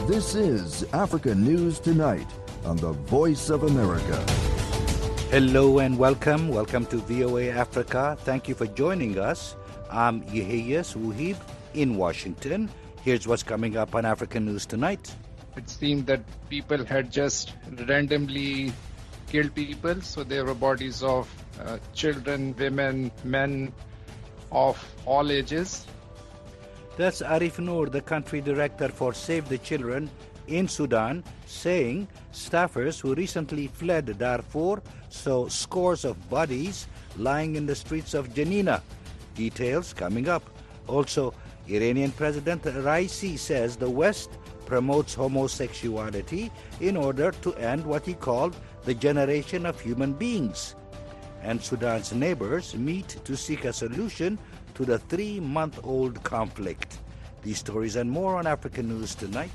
This is Africa News Tonight on the Voice of America. Hello and welcome. Welcome to VOA Africa. Thank you for joining us. I'm Yehia Wuhib in Washington. Here's what's coming up on Africa News Tonight. It seemed that people had just randomly killed people, so there were bodies of children, women, men of all ages. That's Arif Noor, the country director for Save the Children in Sudan, saying staffers who recently fled Darfur saw scores of bodies lying in the streets of Janina. Details coming up. Also, Iranian President Raisi says the West promotes homosexuality in order to end what he called the generation of human beings. And Sudan's neighbors meet to seek a solution to the 3-month-old conflict. These stories and more on Africa News Tonight.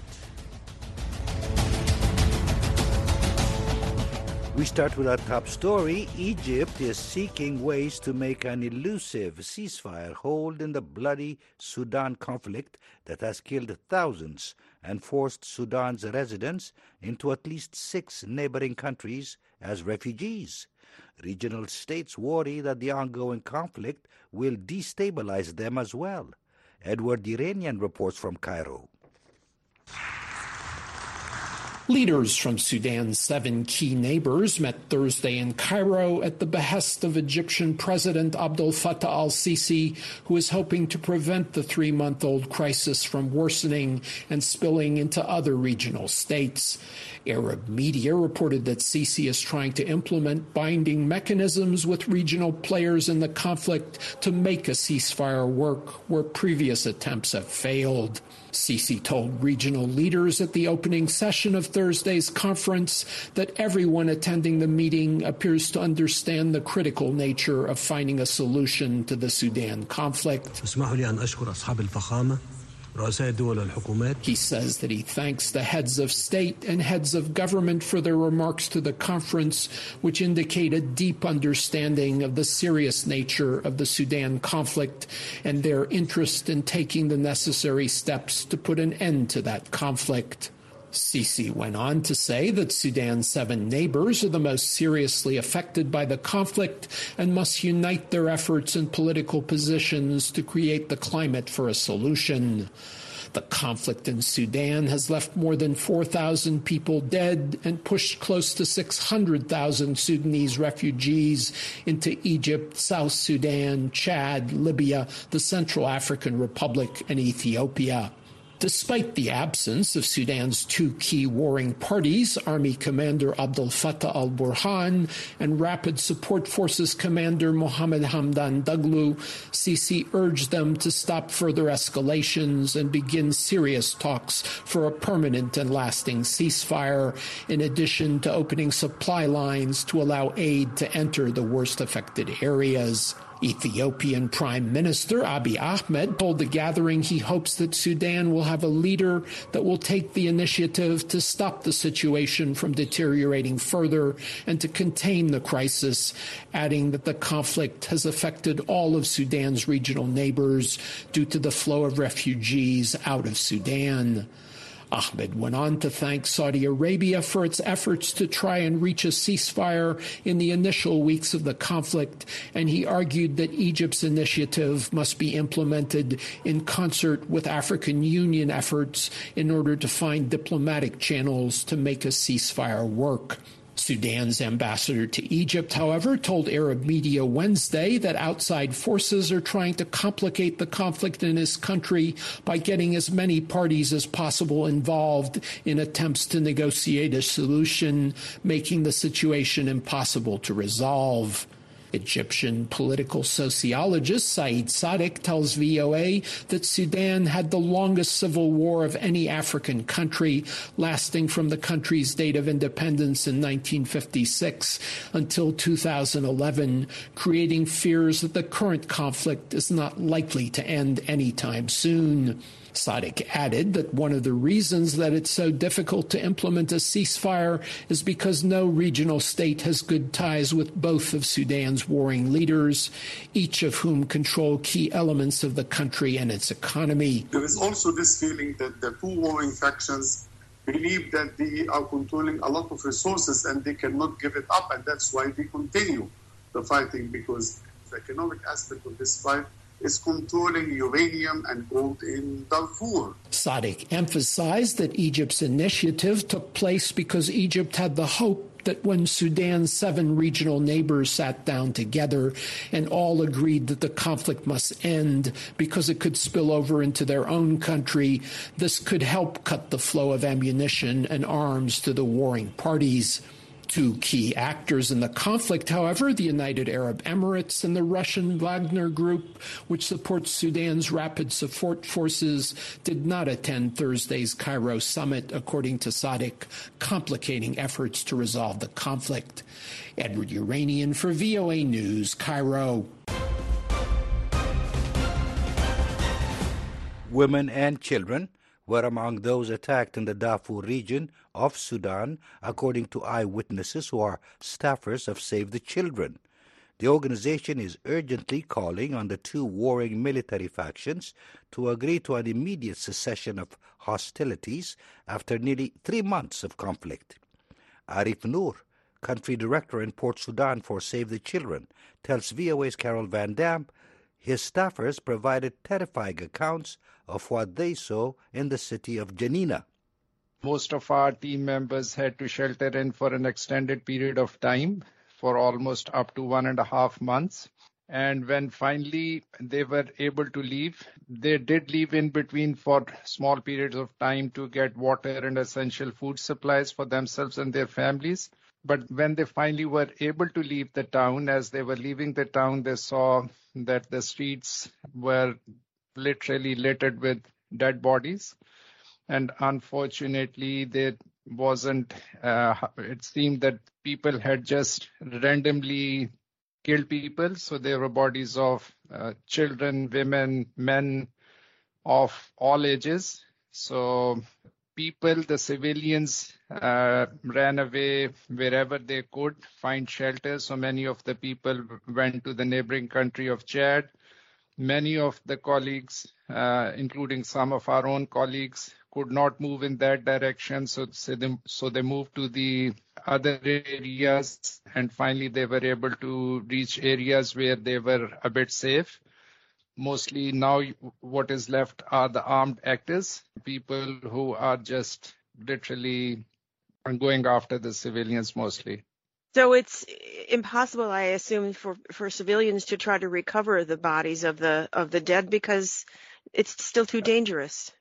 We start with our top story. Egypt is seeking ways to make an elusive ceasefire hold in the bloody Sudan conflict that has killed thousands and forced Sudan's residents into at least 6 neighboring countries as refugees. Regional states worry that the ongoing conflict will destabilize them as well. Edward Iranian reports from Cairo. Leaders from Sudan's 7 key neighbors met Thursday in Cairo at the behest of Egyptian President Abdel Fattah al-Sisi, who is hoping to prevent the 3-month-old crisis from worsening and spilling into other regional states. Arab media reported that Sisi is trying to implement binding mechanisms with regional players in the conflict to make a ceasefire work where previous attempts have failed. Sisi told regional leaders at the opening session of Thursday's conference that everyone attending the meeting appears to understand the critical nature of finding a solution to the Sudan conflict. He says that he thanks the heads of state and heads of government for their remarks to the conference, which indicate a deep understanding of the serious nature of the Sudan conflict and their interest in taking the necessary steps to put an end to that conflict. Sisi went on to say that Sudan's 7 neighbors are the most seriously affected by the conflict and must unite their efforts and political positions to create the climate for a solution. The conflict in Sudan has left more than 4,000 people dead and pushed close to 600,000 Sudanese refugees into Egypt, South Sudan, Chad, Libya, the Central African Republic, and Ethiopia. Despite the absence of Sudan's 2 key warring parties, Army Commander Abdel Fattah al-Burhan and Rapid Support Forces Commander Mohammed Hamdan Daglo, Sisi urged them to stop further escalations and begin serious talks for a permanent and lasting ceasefire, in addition to opening supply lines to allow aid to enter the worst affected areas. Ethiopian Prime Minister Abiy Ahmed told the gathering he hopes that Sudan will have a leader that will take the initiative to stop the situation from deteriorating further and to contain the crisis, adding that the conflict has affected all of Sudan's regional neighbors due to the flow of refugees out of Sudan. Ahmed went on to thank Saudi Arabia for its efforts to try and reach a ceasefire in the initial weeks of the conflict, and he argued that Egypt's initiative must be implemented in concert with African Union efforts in order to find diplomatic channels to make a ceasefire work. Sudan's ambassador to Egypt, however, told Arab media Wednesday that outside forces are trying to complicate the conflict in his country by getting as many parties as possible involved in attempts to negotiate a solution, making the situation impossible to resolve. Egyptian political sociologist Saeed Sadiq tells VOA that Sudan had the longest civil war of any African country, lasting from the country's date of independence in 1956 until 2011, creating fears that the current conflict is not likely to end anytime soon. Sadiq added that one of the reasons that it's so difficult to implement a ceasefire is because no regional state has good ties with both of Sudan's warring leaders, each of whom control key elements of the country and its economy. There is also this feeling that the two warring factions believe that they are controlling a lot of resources and they cannot give it up, and that's why they continue the fighting, because the economic aspect of this fight is controlling uranium and gold in Darfur. Sadiq emphasized that Egypt's initiative took place because Egypt had the hope that when Sudan's 7 regional neighbors sat down together and all agreed that the conflict must end because it could spill over into their own country, this could help cut the flow of ammunition and arms to the warring parties. 2 key actors in the conflict, however, the United Arab Emirates and the Russian Wagner Group, which supports Sudan's rapid support forces, did not attend Thursday's Cairo summit, according to Sadiq, complicating efforts to resolve the conflict. Edward Uranian for VOA News, Cairo. Women and children were among those attacked in the Darfur region of Sudan, according to eyewitnesses who are staffers of Save the Children. The organization is urgently calling on the 2 warring military factions to agree to an immediate cessation of hostilities after nearly 3 months of conflict. Arif Noor, country director in Port Sudan for Save the Children, tells VOA's Carol Van Dam his staffers provided terrifying accounts of what they saw in the city of Janina. Most of our team members had to shelter in for an extended period of time, for almost up to 1.5 months. And when finally they were able to leave, they did leave in between for small periods of time to get water and essential food supplies for themselves and their families. But when they finally were able to leave the town, as they were leaving the town, they saw that the streets were literally littered with dead bodies. And unfortunately, there wasn't, it seemed that people had just randomly killed people. So there were bodies of children, women, men of all ages. So people, the civilians, ran away wherever they could find shelter. So many of the people went to the neighboring country of Chad. Many of the colleagues, including some of our own colleagues, could not move in that direction. So they moved to the other areas, and finally they were able to reach areas where they were a bit safe. Mostly now what is left are the armed actors, people who are just literally going after the civilians mostly. So it's impossible, I assume, for civilians to try to recover the bodies of the dead because it's still too dangerous.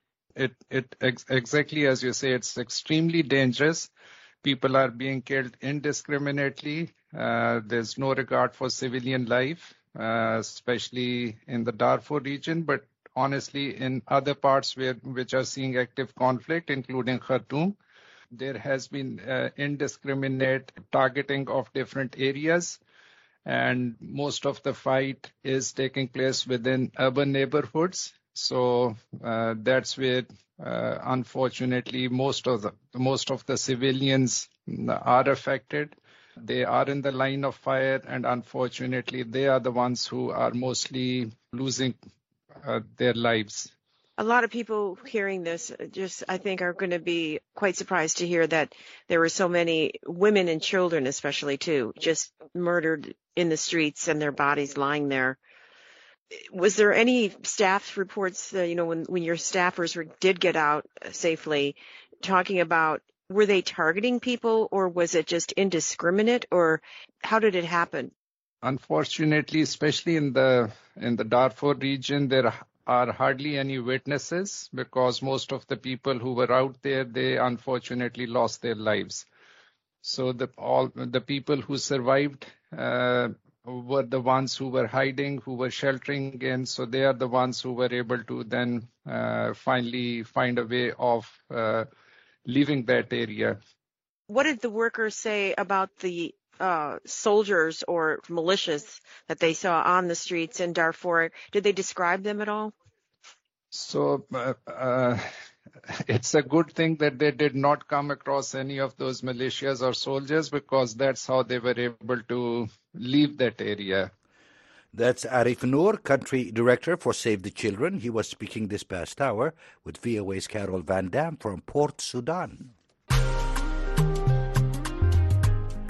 Exactly as you say, it's extremely dangerous. People are being killed indiscriminately. There's no regard for civilian life, especially in the Darfur region, but honestly in other parts which are seeing active conflict, including Khartoum. There has been indiscriminate targeting of different areas, and most of the fight is taking place within urban neighborhoods. So that's where, unfortunately, most of the civilians are affected. They are in the line of fire, and unfortunately, they are the ones who are mostly losing their lives. A lot of people hearing this I think, are going to be quite surprised to hear that there were so many women and children, especially too, just murdered in the streets and their bodies lying there. Was there any staff reports, when your staffers did get out safely, talking about were they targeting people, or was it just indiscriminate, or how did it happen? Unfortunately, especially in the Darfur region, there are hardly any witnesses because most of the people who were out there, they unfortunately lost their lives. So all the people who survived were the ones who were hiding, who were sheltering in. So they are the ones who were able to then finally find a way of leaving that area. What did the workers say about the soldiers or militias that they saw on the streets in Darfur? Did they describe them at all? So it's a good thing that they did not come across any of those militias or soldiers, because that's how they were able to leave that area. That's Arif Noor, country director for Save the Children. He was speaking this past hour with VOA's Carol Van Dam from Port Sudan.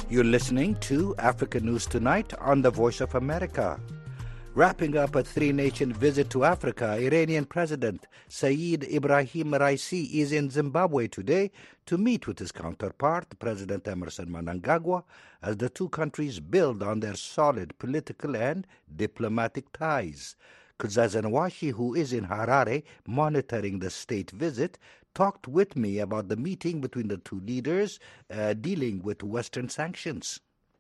You're listening to Africa News Tonight on the Voice of America. Wrapping up a three-nation visit to Africa, Iranian President Saeed Ibrahim Raisi is in Zimbabwe today to meet with his counterpart, President Emerson Mnangagwa, as the two countries build on their solid political and diplomatic ties. Kuzaza Nwashi, who is in Harare monitoring the state visit, talked with me about the meeting between the two leaders dealing with Western sanctions.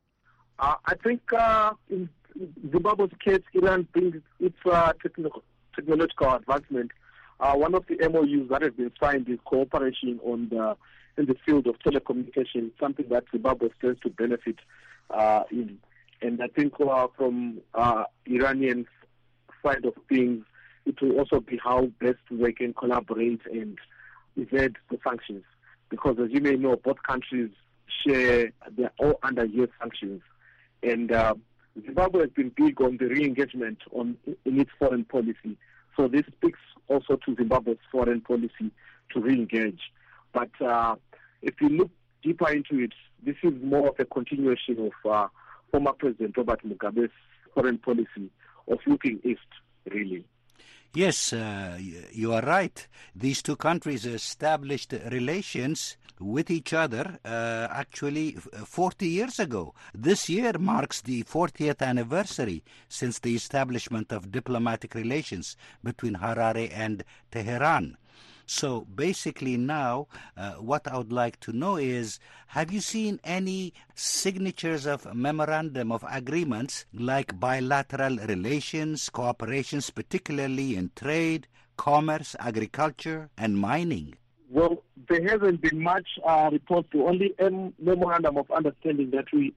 I think in Zimbabwe's case, Iran brings its technological advancement. One of the MOUs that has been signed is cooperation in the field of telecommunications, something that Zimbabwe stands to benefit in. And I think from Iranian side of things, it will also be how best they can collaborate and evade the sanctions. Because as you may know, both countries they're all under US sanctions. And Zimbabwe has been big on the re-engagement in its foreign policy. So this speaks also to Zimbabwe's foreign policy to re-engage. But if you look deeper into it, this is more of a continuation of former President Robert Mugabe's foreign policy of looking east, really. Yes, you are right. These two countries established relations with each other actually 40 years ago. This year marks the 40th anniversary since the establishment of diplomatic relations between Harare and Tehran. So basically now, what I would like to know is, have you seen any signatures of memorandum of agreements like bilateral relations, cooperations, particularly in trade, commerce, agriculture, and mining? Well, there hasn't been much report. The only memorandum of understanding that we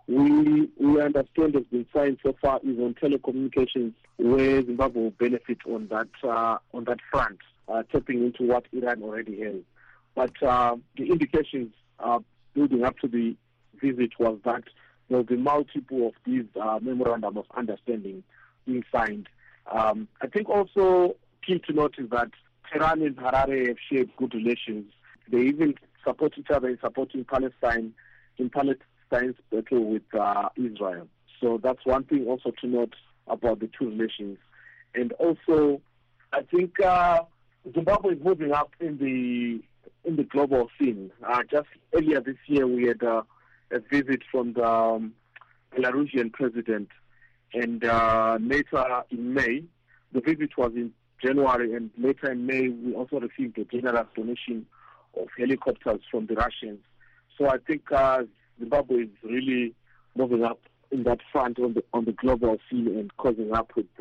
understand has been signed so far is on telecommunications, where Zimbabwe will benefit on that front. Tapping into what Iran already has. But the indications building up to the visit was that there will be multiple of these memorandum of understanding being signed. I think also key to note is that Tehran and Harare have shared good relations. They even support each other in supporting Palestine in Palestine's battle with Israel. So that's one thing also to note about the two relations. And also, I think Zimbabwe is moving up in the global scene. Just earlier this year, we had a visit from the Belarusian president, and later in May, the visit was in January, and later in May, we also received a generous donation of helicopters from the Russians. So I think Zimbabwe is really moving up in that front on the global scene and causing up with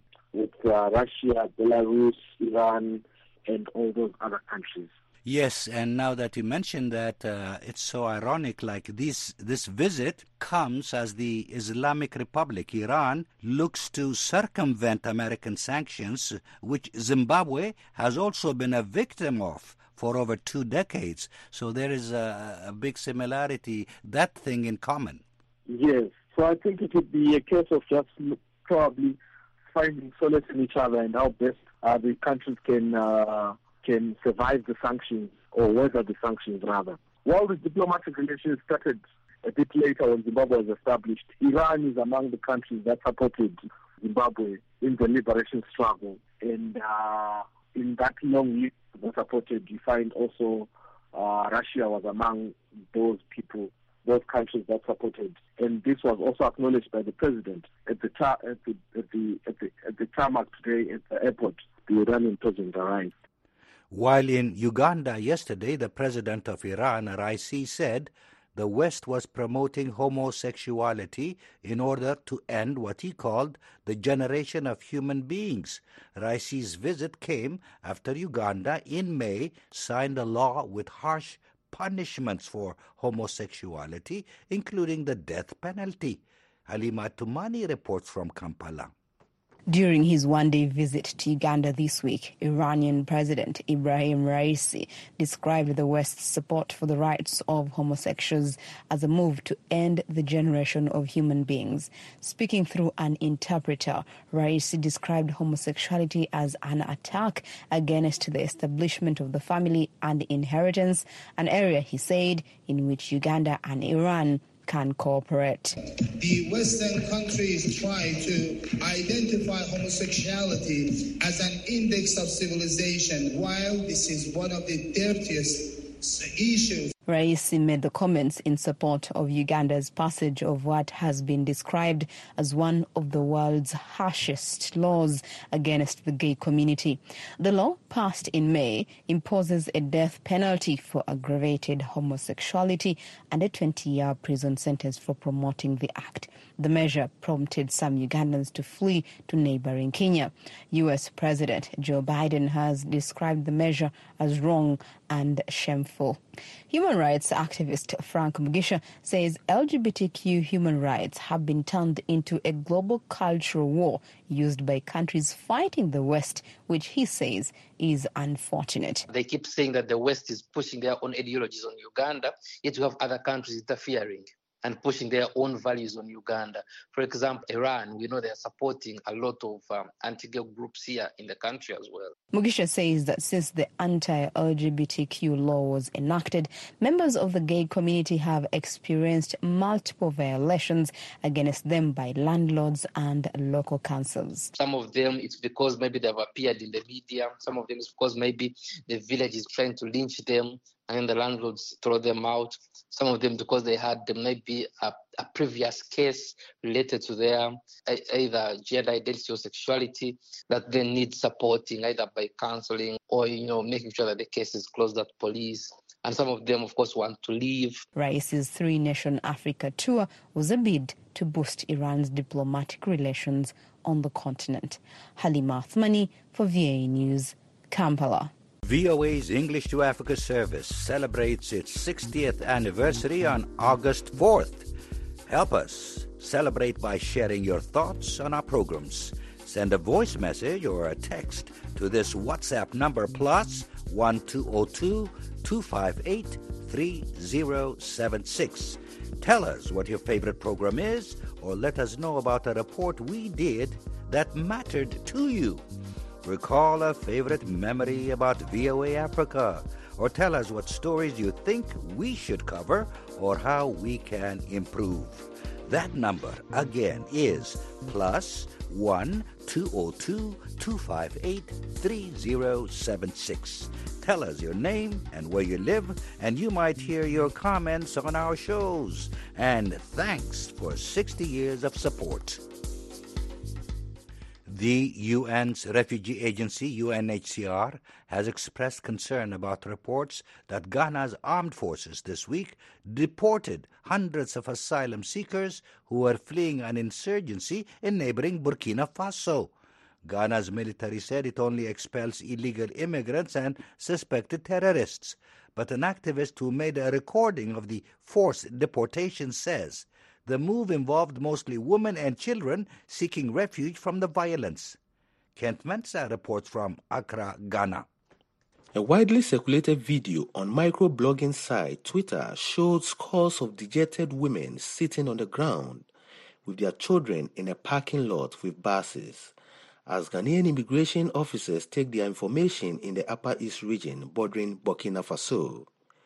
Russia, Belarus, Iran, and all those other countries. Yes, and now that you mentioned that, it's so ironic, like this visit comes as the Islamic Republic, Iran, looks to circumvent American sanctions, which Zimbabwe has also been a victim of for over 2 decades. So there is a big similarity, that thing in common. Yes, so I think it would be a case of just probably finding solace in each other and how best the countries can survive the sanctions, or weather the sanctions rather. While the diplomatic relations started a bit later when Zimbabwe was established, Iran is among the countries that supported Zimbabwe in the liberation struggle. And in that long list that supported, you find also Russia was among those people, those countries that supported, and this was also acknowledged by the president at the tarmac today at the airport. The Iranian president arrived. While in Uganda yesterday, the president of Iran, Raisi, said the West was promoting homosexuality in order to end what he called the generation of human beings. Raisi's visit came after Uganda in May signed a law with harsh punishments for homosexuality, including the death penalty. Halima Tumani reports from Kampala. During his one-day visit to Uganda this week, Iranian President Ibrahim Raisi described the West's support for the rights of homosexuals as a move to end the generation of human beings. Speaking through an interpreter, Raisi described homosexuality as an attack against the establishment of the family and inheritance, an area, he said, in which Uganda and Iran can cooperate. The Western countries try to identify homosexuality as an index of civilization, while this is one of the dirtiest issues. Raisi made the comments in support of Uganda's passage of what has been described as one of the world's harshest laws against the gay community. The law, passed in May, imposes a death penalty for aggravated homosexuality and a 20-year prison sentence for promoting the act. The measure prompted some Ugandans to flee to neighboring Kenya. U.S. President Joe Biden has described the measure as wrong and shameful. Human rights activist Frank Mugisha says LGBTQ human rights have been turned into a global cultural war used by countries fighting the West, which he says is unfortunate. They keep saying that the West is pushing their own ideologies on Uganda, yet you have other countries interfering and pushing their own values on Uganda. For example, Iran, we know they are supporting a lot of anti-gay groups here in the country as well. Mugisha says that since the anti-LGBTQ law was enacted, members of the gay community have experienced multiple violations against them by landlords and local councils. Some of them, it's because maybe they've appeared in the media. Some of them is because maybe the village is trying to lynch them and the landlords throw them out. Some of them because they had maybe a previous case related to their either gender identity or sexuality that they need supporting either by counseling or, making sure that the case is closed at police. And some of them, of course, want to leave. Raisi's three-nation Africa tour was a bid to boost Iran's diplomatic relations on the continent. Halima Athmani for VOA News, Kampala. VOA's English to Africa service celebrates its 60th anniversary on August 4th. Help us celebrate by sharing your thoughts on our programs. Send a voice message or a text to this WhatsApp number +1 202 258 3076. Tell us what your favorite program is, or let us know about a report we did that mattered to you. Recall a favorite memory about VOA Africa, or tell us what stories you think we should cover or how we can improve. That number, again, is +1 202 258 3076. Tell us your name and where you live, and you might hear your comments on our shows. And thanks for 60 years of support. The UN's refugee agency, UNHCR, has expressed concern about reports that Ghana's armed forces this week deported hundreds of asylum seekers who were fleeing an insurgency in neighboring Burkina Faso. Ghana's military said it only expels illegal immigrants and suspected terrorists. But an activist who made a recording of the forced deportation says the move involved mostly women and children seeking refuge from the violence. Kent Mensa reports from Accra, Ghana. A widely circulated video on microblogging site Twitter showed scores of dejected women sitting on the ground with their children in a parking lot with buses, as Ghanaian immigration officers take their information in the Upper East region bordering Burkina Faso.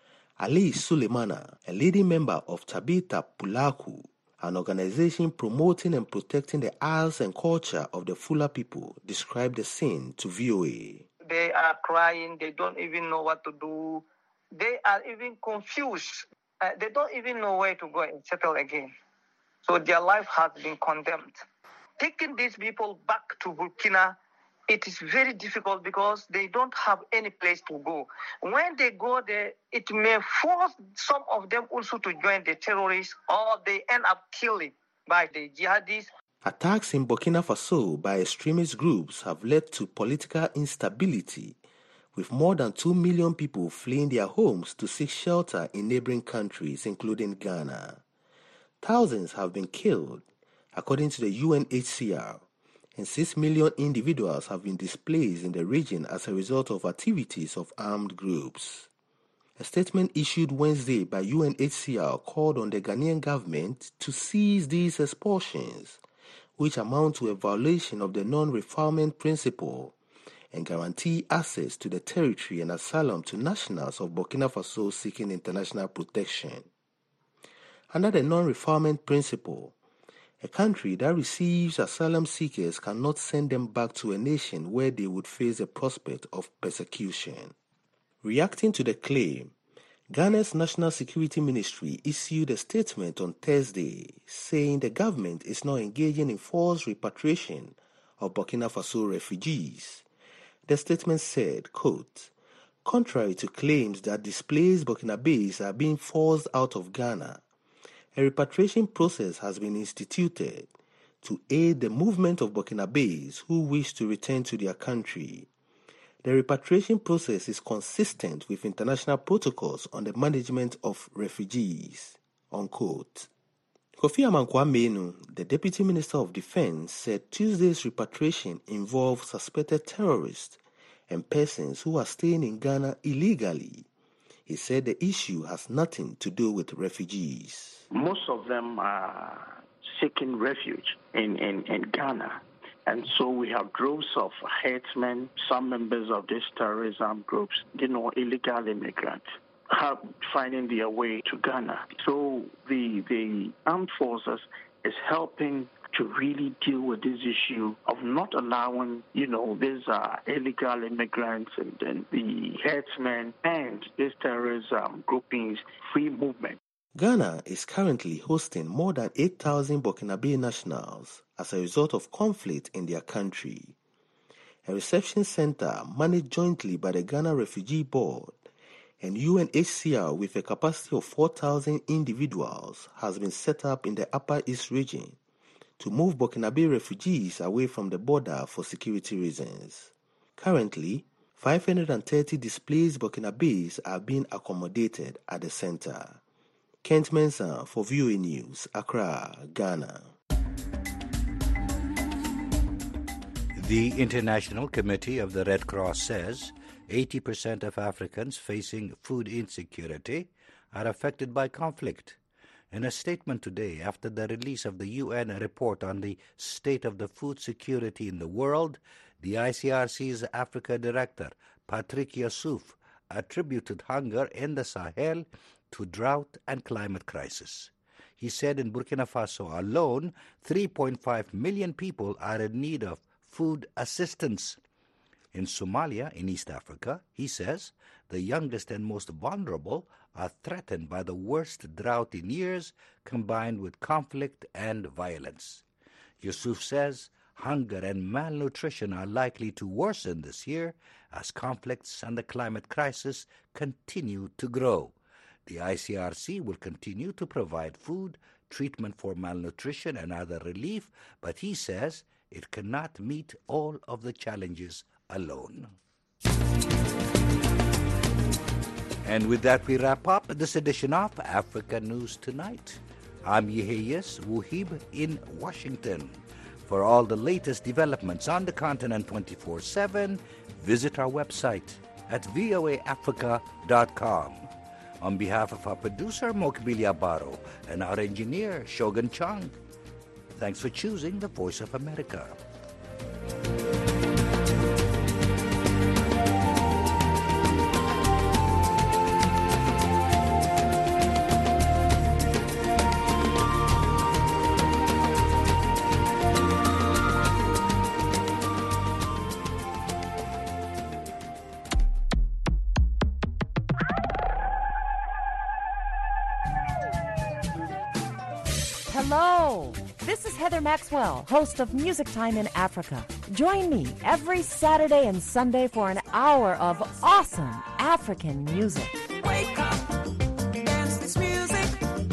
Ali Suleimana, a leading member of Tabita Pulaku, an organization promoting and protecting the arts and culture of the Fula people, described the scene to VOA. They are crying, they don't even know what to do. They are even confused. They don't even know where to go and settle again. So their life has been condemned. Taking these people back to Burkina, it is very difficult because they don't have any place to go. When they go there, it may force some of them also to join the terrorists, or they end up killing by the jihadis. Attacks in Burkina Faso by extremist groups have led to political instability, with more than 2 million people fleeing their homes to seek shelter in neighboring countries, including Ghana. Thousands have been killed, according to the UNHCR, and 6 million individuals have been displaced in the region as a result of activities of armed groups. A statement issued Wednesday by UNHCR called on the Ghanaian government to cease these expulsions, which amount to a violation of the non-refoulement principle, and guarantee access to the territory and asylum to nationals of Burkina Faso seeking international protection. Under the non-refoulement principle, a country that receives asylum seekers cannot send them back to a nation where they would face the prospect of persecution. Reacting to the claim, Ghana's National Security Ministry issued a statement on Thursday saying the government is not engaging in forced repatriation of Burkina Faso refugees. The statement said, quote, "Contrary to claims that displaced Burkinabés are being forced out of Ghana, a repatriation process has been instituted to aid the movement of Burkinabés who wish to return to their country. The repatriation process is consistent with international protocols on the management of refugees," unquote. Kofi Amankwa-Menu, the Deputy Minister of Defense, said Tuesday's repatriation involved suspected terrorists and persons who are staying in Ghana illegally. He said the issue has nothing to do with refugees. Most of them are seeking refuge in Ghana. And so we have droves of herdsmen, some members of these terrorism groups, illegal immigrants, finding their way to Ghana. So the armed forces is helping to really deal with this issue of not allowing, these illegal immigrants and the herdsmen and these terrorism groupings free movement. Ghana is currently hosting more than 8,000 Burkinabe nationals as a result of conflict in their country. A reception center managed jointly by the Ghana Refugee Board and UNHCR with a capacity of 4,000 individuals has been set up in the Upper East region to move Burkinabe refugees away from the border for security reasons. Currently, 530 displaced Burkinabes are being accommodated at the center. Kent Mensah for VOA News, Accra, Ghana. The International Committee of the Red Cross says 80% of Africans facing food insecurity are affected by conflict. In a statement today, after the release of the UN report on the state of the food security in the world, the ICRC's Africa Director, Patrick Yusuf, attributed hunger in the Sahel to drought and climate crisis. He said in Burkina Faso alone, 3.5 million people are in need of food assistance. In Somalia, in East Africa, he says, the youngest and most vulnerable are threatened by the worst drought in years, combined with conflict and violence. Yusuf says hunger and malnutrition are likely to worsen this year as conflicts and the climate crisis continue to grow. The ICRC will continue to provide food, treatment for malnutrition, and other relief, but he says it cannot meet all of the challenges alone. And with that, we wrap up this edition of Africa News Tonight. I'm Yeheyes Wuhib in Washington. For all the latest developments on the continent 24/7, visit our website at voaafrica.com. On behalf of our producer, Mokbilia Baro, and our engineer, Shogun Chang, thanks for choosing the Voice of America. Hello, this is Heather Maxwell, host of Music Time in Africa. Join me every Saturday and Sunday for an hour of awesome African music. Wake up, dance this music.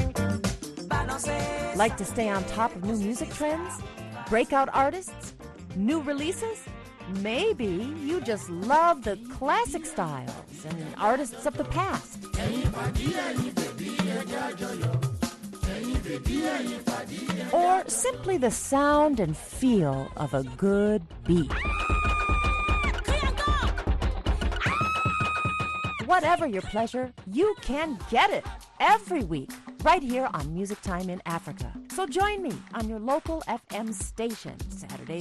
Like to stay on top of new music trends? Breakout artists? New releases? Maybe you just love the classic styles and artists of the past. Or simply the sound and feel of a good beat. Whatever your pleasure, you can get it every week right here on Music Time in Africa. So join me on your local FM station Saturday